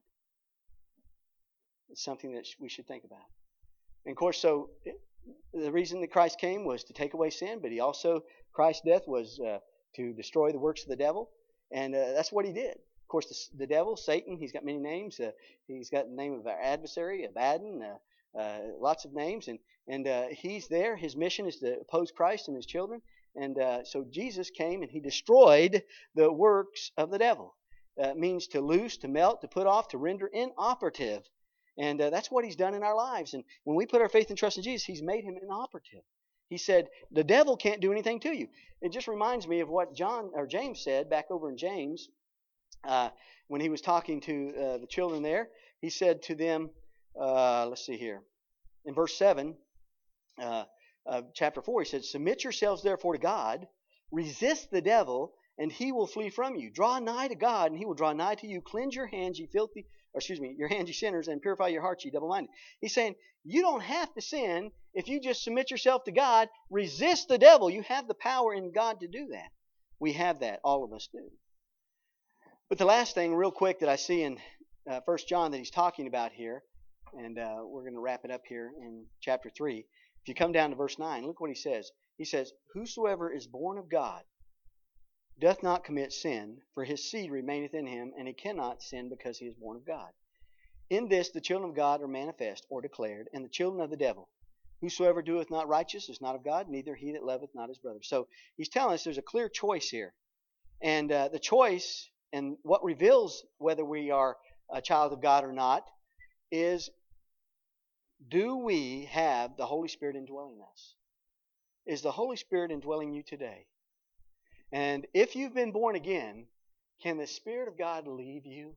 It's something that we should think about. And of course, so the reason that Christ came was to take away sin, but He also, Christ's death was uh, to destroy the works of the devil. And uh, that's what He did. Of course, the, the devil, Satan, he's got many names. Uh, he's got the name of our adversary, Abaddon, uh, uh, lots of names. And, and uh, he's there. His mission is to oppose Christ and His children. And uh, so Jesus came and He destroyed the works of the devil. Uh, it means to loose, to melt, to put off, to render inoperative. And uh, that's what He's done in our lives. And when we put our faith and trust in Jesus, He's made Him inoperative. He said, the devil can't do anything to you. It just reminds me of what John or James said back over in James uh, when he was talking to uh, the children there. He said to them, uh, let's see here, in verse seven uh, of chapter four, he said, submit yourselves therefore to God, resist the devil, and he will flee from you. Draw nigh to God, and He will draw nigh to you. Cleanse your hands, ye filthy, or excuse me, your hands, ye sinners, and purify your hearts, ye double-minded. He's saying, you don't have to sin if you just submit yourself to God. Resist the devil. You have the power in God to do that. We have that. All of us do. But the last thing, real quick, that I see in uh, First John that he's talking about here, and uh, we're going to wrap it up here in chapter three. If you come down to verse nine, look what he says. He says, whosoever is born of God doth not commit sin, for his seed remaineth in him, and he cannot sin because he is born of God. In this the children of God are manifest, or declared, and the children of the devil. Whosoever doeth not righteous is not of God, neither he that loveth not his brother. So he's telling us there's a clear choice here. And uh, the choice, and what reveals whether we are a child of God or not, is, do we have the Holy Spirit indwelling us? Is the Holy Spirit indwelling you today? And if you've been born again, can the Spirit of God leave you?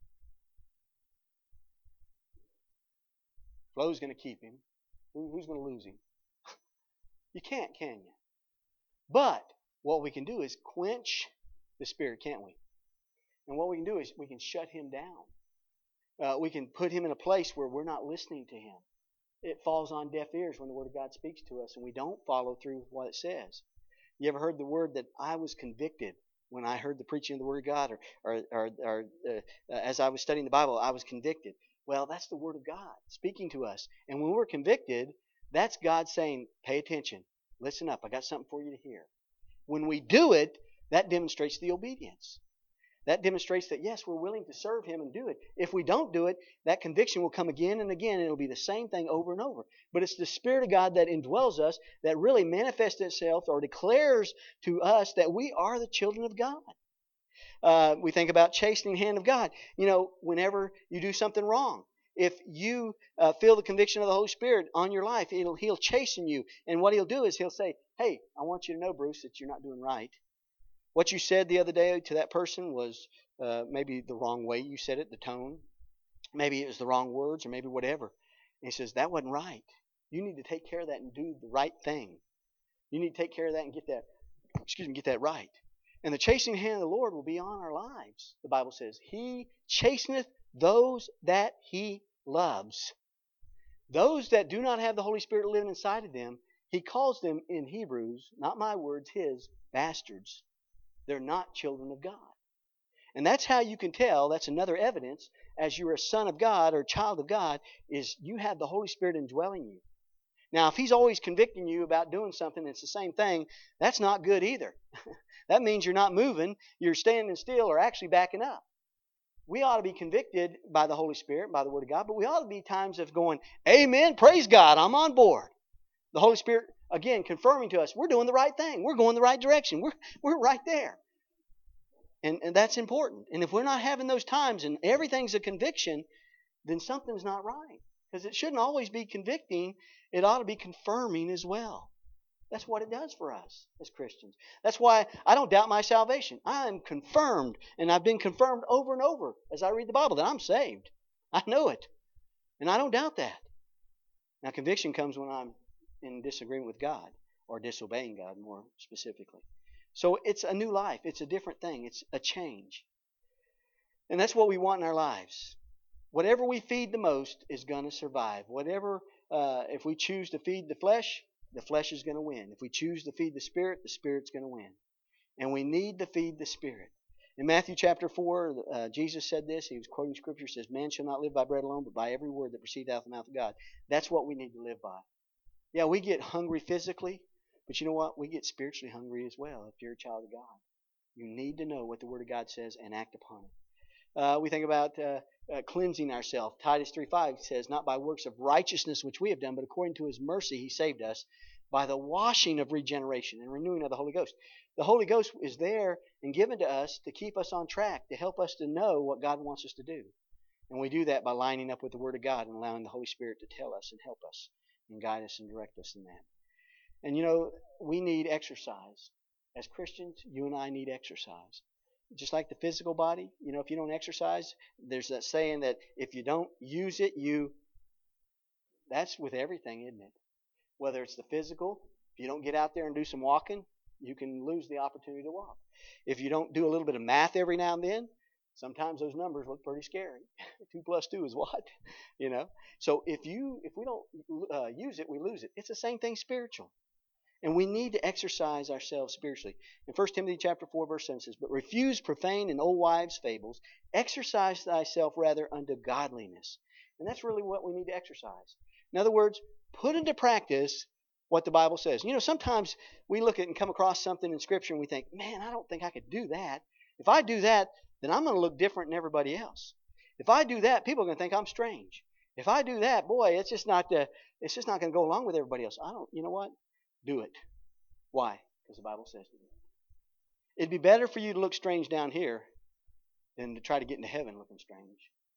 Flo's going to keep him. Who, who's going to lose him? You can't, can you? But what we can do is quench the Spirit, can't we? And what we can do is we can shut Him down. Uh, we can put Him in a place where we're not listening to Him. it falls on deaf ears when the Word of God speaks to us and we don't follow through with what it says. You ever heard the word that I was convicted when I heard the preaching of the Word of God, or, or, or, or uh, as I was studying the Bible, I was convicted? Well, that's the Word of God speaking to us. And when we're convicted, that's God saying, pay attention, listen up, I got something for you to hear. When we do it, that demonstrates the obedience. That demonstrates that, yes, we're willing to serve Him and do it. If we don't do it, that conviction will come again and again, and it'll be the same thing over and over. But it's the Spirit of God that indwells us that really manifests itself or declares to us that we are the children of God. Uh, we think about chastening hand of God. You know, whenever you do something wrong, if you uh, feel the conviction of the Holy Spirit on your life, He'll, he'll chasten you. And what He'll do is He'll say, hey, I want you to know, Bruce, that you're not doing right. What you said the other day to that person was uh, maybe the wrong way you said it, the tone. Maybe it was the wrong words or maybe whatever. And He says, that wasn't right. You need to take care of that and do the right thing. You need to take care of that and get that, excuse me, get that right. And the chastening hand of the Lord will be on our lives. The Bible says, He chasteneth those that He loves. Those that do not have the Holy Spirit living inside of them, He calls them in Hebrews, not my words, His, bastards. They're not children of God. And that's how you can tell, that's another evidence, as you're a son of God or a child of God, is you have the Holy Spirit indwelling you. Now, if He's always convicting you about doing something that's the same thing, that's not good either. That means you're not moving, you're standing still or actually backing up. We ought to be convicted by the Holy Spirit, by the Word of God, but we ought to be times of going, amen, praise God, I'm on board. The Holy Spirit, again, confirming to us, we're doing the right thing. We're going the right direction. We're, we're right there. And, and that's important. And if we're not having those times and everything's a conviction, then something's not right. Because it shouldn't always be convicting. It ought to be confirming as well. That's what it does for us as Christians. That's why I don't doubt my salvation. I am confirmed, and I've been confirmed over and over as I read the Bible that I'm saved. I know it. And I don't doubt that. Now, conviction comes when I'm in disagreement with God, or disobeying God more specifically. So it's a new life. It's a different thing. It's a change. And that's what we want in our lives. Whatever we feed the most is going to survive. Whatever, uh, if we choose to feed the flesh, the flesh is going to win. If we choose to feed the Spirit, the Spirit's going to win. And we need to feed the Spirit. In Matthew chapter four, uh, Jesus said this. He was quoting Scripture. He says, man shall not live by bread alone, but by every word that proceedeth out of the mouth of God. That's what we need to live by. Yeah, we get hungry physically, but you know what? We get spiritually hungry as well if you're a child of God. You need to know what the Word of God says and act upon it. Uh, we think about uh, uh, cleansing ourselves. Titus three five says, not by works of righteousness which we have done, but according to His mercy He saved us by the washing of regeneration and renewing of the Holy Ghost. The Holy Ghost is there and given to us to keep us on track, to help us to know what God wants us to do. And we do that by lining up with the Word of God and allowing the Holy Spirit to tell us and help us and guide us and direct us in that. And you know, we need exercise. As Christians, you and I need exercise. Just like the physical body, you know, if you don't exercise, there's that saying that if you don't use it, you... That's with everything, isn't it? Whether it's the physical, if you don't get out there and do some walking, you can lose the opportunity to walk. If you don't do a little bit of math every now and then, sometimes those numbers look pretty scary. Two plus two is what? You know? So if you if we don't uh, use it, we lose it. It's the same thing spiritual. And we need to exercise ourselves spiritually. In First Timothy chapter four, verse seven says, but refuse profane and old wives' fables. Exercise thyself rather unto godliness. And that's really what we need to exercise. In other words, put into practice what the Bible says. You know, sometimes we look at and come across something in Scripture and we think, man, I don't think I could do that. If I do that, then I'm going to look different than everybody else. If I do that, people are going to think I'm strange. If I do that, boy, it's just not uh, it's just not going to go along with everybody else. I don't, you know what? Do it. Why? Because the Bible says to do it. It'd be better for you to look strange down here than to try to get into heaven looking strange.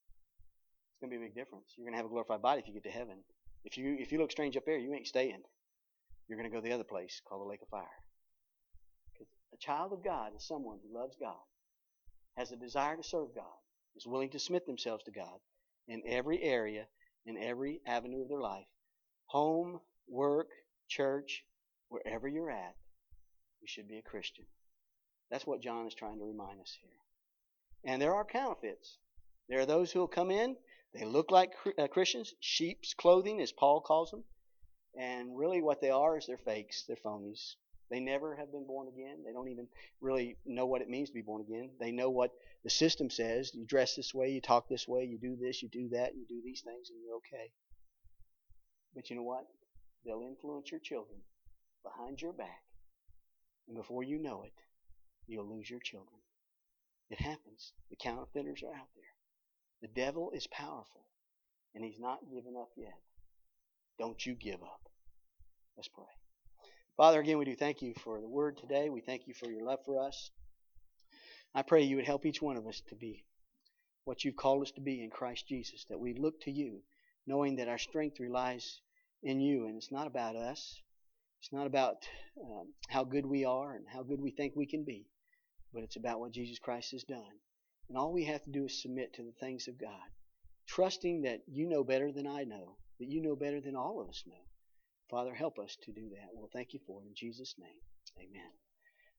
It's going to be a big difference. You're going to have a glorified body if you get to heaven. If you if you look strange up there, you ain't staying. You're going to go to the other place called the lake of fire. Because a child of God is someone who loves God, has a desire to serve God, is willing to submit themselves to God in every area, in every avenue of their life. Home, work, church, wherever you're at, you should be a Christian. That's what John is trying to remind us here. And there are counterfeits. There are those who will come in. They look like uh, Christians, sheep's clothing, as Paul calls them. And really what they are is they're fakes. They're phonies. They never have been born again. They don't even really know what it means to be born again. They know what the system says. You dress this way, you talk this way, you do this, you do that, you do these things, and you're okay. But you know what? They'll influence your children behind your back. And before you know it, you'll lose your children. It happens. The counterfeiters are out there. The devil is powerful, and he's not given up yet. Don't you give up. Let's pray. Father, again, we do thank you for the word today. We thank you for your love for us. I pray you would help each one of us to be what you've called us to be in Christ Jesus, that we look to you, knowing that our strength relies in you, and it's not about us. It's not about um, how good we are and how good we think we can be, but it's about what Jesus Christ has done. And all we have to do is submit to the things of God, trusting that you know better than I know, that you know better than all of us know. Father, help us to do that. Well, thank you for it. In Jesus' name, amen.